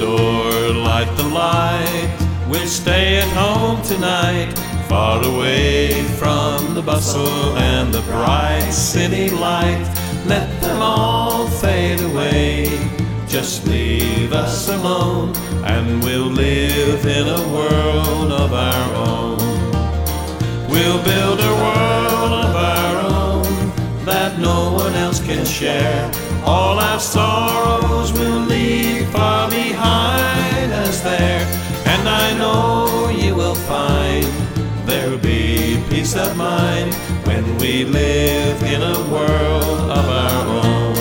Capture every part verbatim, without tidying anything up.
door, light the light. We'll stay at home tonight, far away from the bustle and the bright city light. Let them all fade away, just leave us alone, and we'll live in a world of our own. We'll build a world of our own that no one else can share. All our sorrows we'll leave far behind us there. And I know you will find there'll be peace of mind when we live in a world of our own.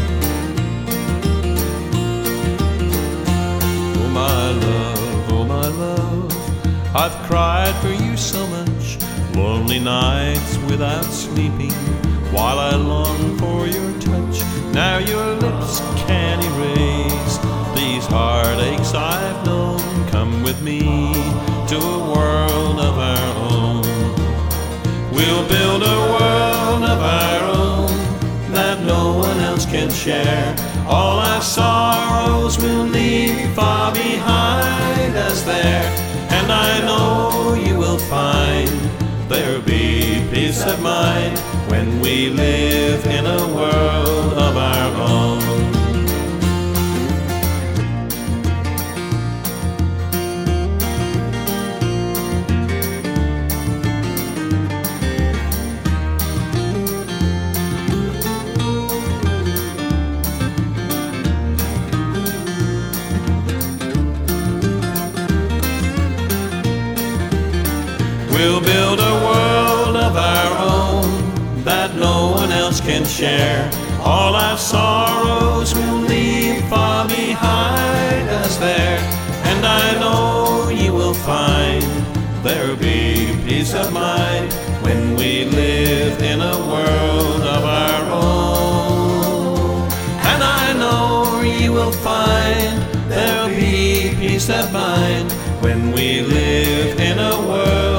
Oh my love, oh my love, I've cried for you so much, lonely nights without sleeping, while I long for your touch. Now your lips can erase these heartaches I've known. Come with me to a world of our own. We'll build a world of our own that no one else can share. All our sorrows we'll leave far behind us there. And I know you will find there'll be peace of mind when we live in a world of our own. We'll build a world of our own that no one else can share. All our sorrows we'll leave far behind us there. And I know you will find there'll be peace of mind when we live in a world of our own. And I know you will find there'll be peace of mind when we live in a world